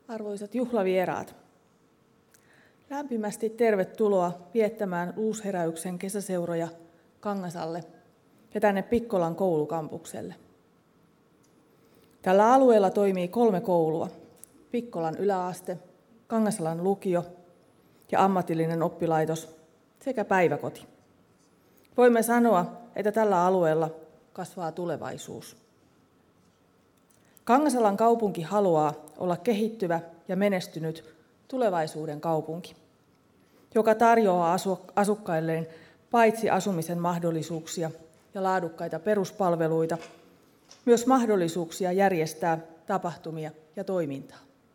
Arvoisat juhlavieraat, lämpimästi tervetuloa viettämään Uusheräyksen kesäseuroja Kangasalle ja tänne Pikkolan koulukampukselle. Tällä alueella toimii 3 koulua, Pikkolan yläaste, Kangasalan lukio ja ammatillinen oppilaitos sekä päiväkoti. Voimme sanoa, että tällä alueella kasvaa tulevaisuus. Kangasalan kaupunki haluaa olla kehittyvä ja menestynyt tulevaisuuden kaupunki, joka tarjoaa asukkailleen paitsi asumisen mahdollisuuksia ja laadukkaita peruspalveluita, myös mahdollisuuksia järjestää tapahtumia ja toimintaa.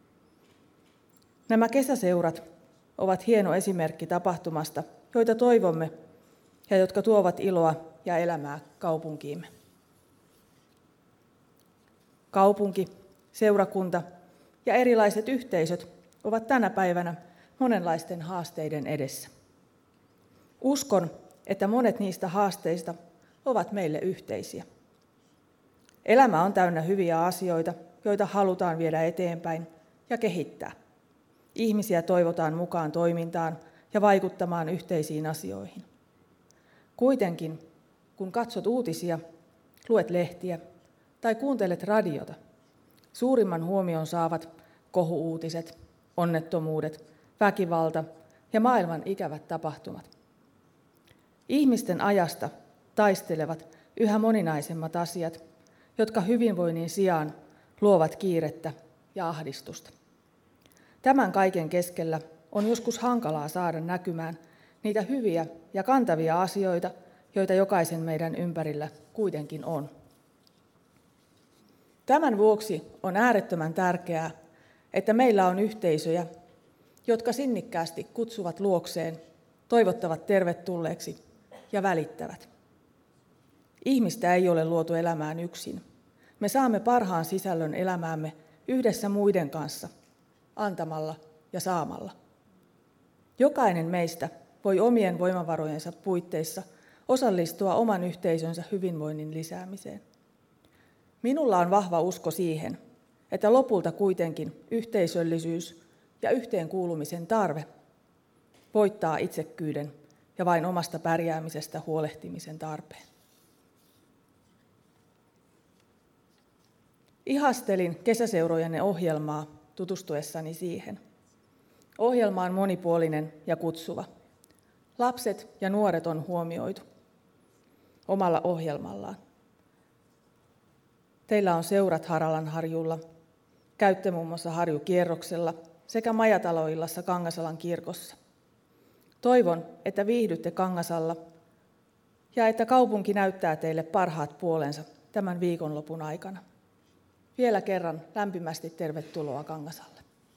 Nämä kesäseurat ovat hieno esimerkki tapahtumasta, joita toivomme ja jotka tuovat iloa ja elämää kaupunkiimme. Kaupunki, seurakunta ja erilaiset yhteisöt ovat tänä päivänä monenlaisten haasteiden edessä. Uskon, että monet niistä haasteista ovat meille yhteisiä. Elämä on täynnä hyviä asioita, joita halutaan viedä eteenpäin ja kehittää. Ihmisiä toivotaan mukaan toimintaan ja vaikuttamaan yhteisiin asioihin. Kuitenkin, kun katsot uutisia, luet lehtiä tai kuuntelet radiota, suurimman huomion saavat kohu-uutiset, onnettomuudet, väkivalta ja maailman ikävät tapahtumat. Ihmisten ajasta taistelevat yhä moninaisemmat asiat, jotka hyvinvoinnin sijaan luovat kiirettä ja ahdistusta. Tämän kaiken keskellä on joskus hankalaa saada näkymään niitä hyviä ja kantavia asioita, joita jokaisen meidän ympärillä kuitenkin on. Tämän vuoksi on äärettömän tärkeää, että meillä on yhteisöjä, jotka sinnikkäästi kutsuvat luokseen, toivottavat tervetulleeksi ja välittävät. Ihmistä ei ole luotu elämään yksin. Me saamme parhaan sisällön elämäämme yhdessä muiden kanssa, antamalla ja saamalla. Jokainen meistä voi omien voimavarojensa puitteissa osallistua oman yhteisönsä hyvinvoinnin lisäämiseen. Minulla on vahva usko siihen, että lopulta kuitenkin yhteisöllisyys ja yhteenkuulumisen tarve voittaa itsekkyyden ja vain omasta pärjäämisestä huolehtimisen tarpeen. Ihastelin kesäseurojenne ohjelmaa tutustuessani siihen. Ohjelma on monipuolinen ja kutsuva. Lapset ja nuoret on huomioitu omalla ohjelmallaan. Teillä on seurat Haralanharjulla, käytte muun muassa Harjukierroksella sekä majataloillassa Kangasalan kirkossa. Toivon, että viihdytte Kangasalla ja että kaupunki näyttää teille parhaat puolensa tämän viikonlopun aikana. Vielä kerran lämpimästi tervetuloa Kangasalle.